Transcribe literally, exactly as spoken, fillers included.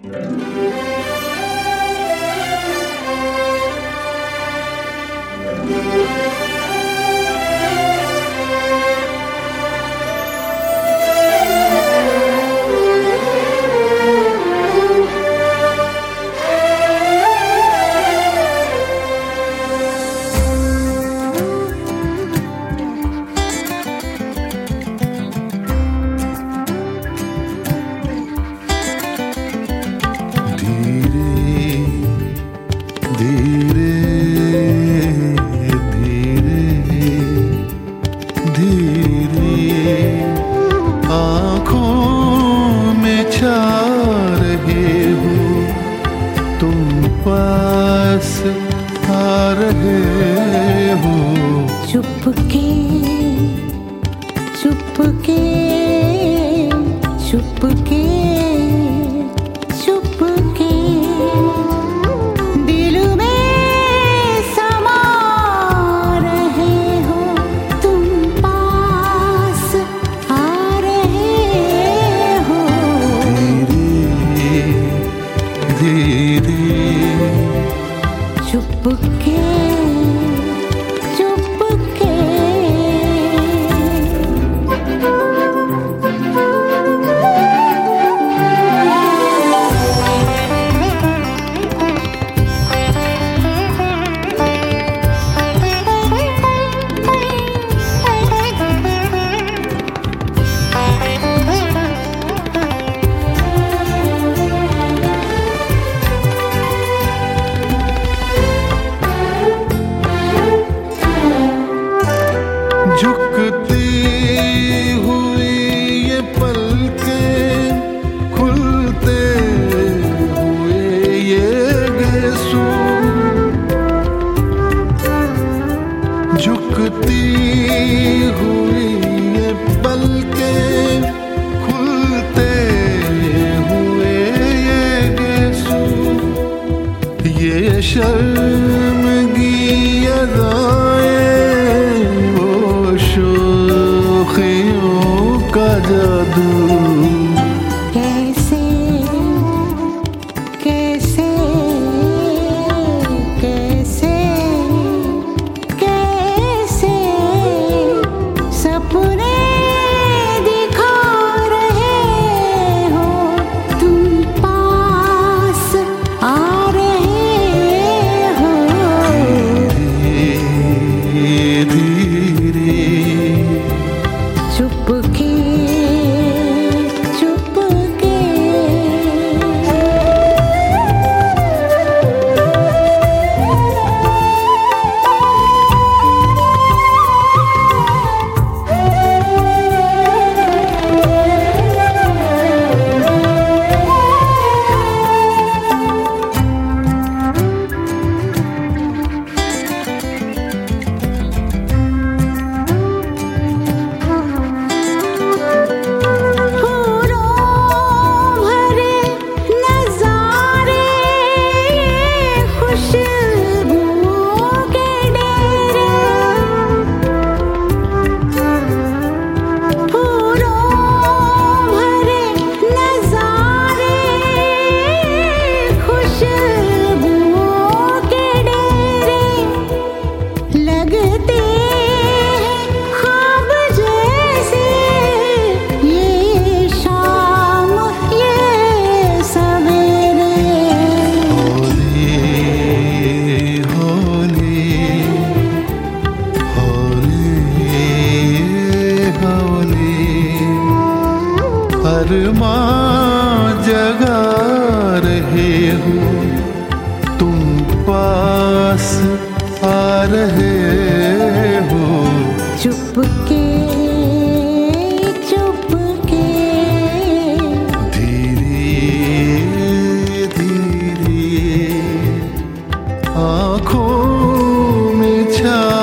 आ रहे हो चुपके चुपके चुपके चुपके दिल में समा रहे हो, तुम पास आ रहे हो। धीरे धीरे चुपके चुपके झुकती हुई ये पलकें, खुलते हुए ये गेसू, झुकती हुई ये पलकें, खुलते हुए ये गेसू, ये शर्मगी अदाएं, का जादू कैसे कैसे कैसे कैसे सपने दिखा रहे हो, तुम पास आ रहे हो। धीरे धीरे चुपके चुपके अरमां जगा रहे हो, तुम पास आ रहे हो। चुपके चुपके धीरे धीरे आँखों में छा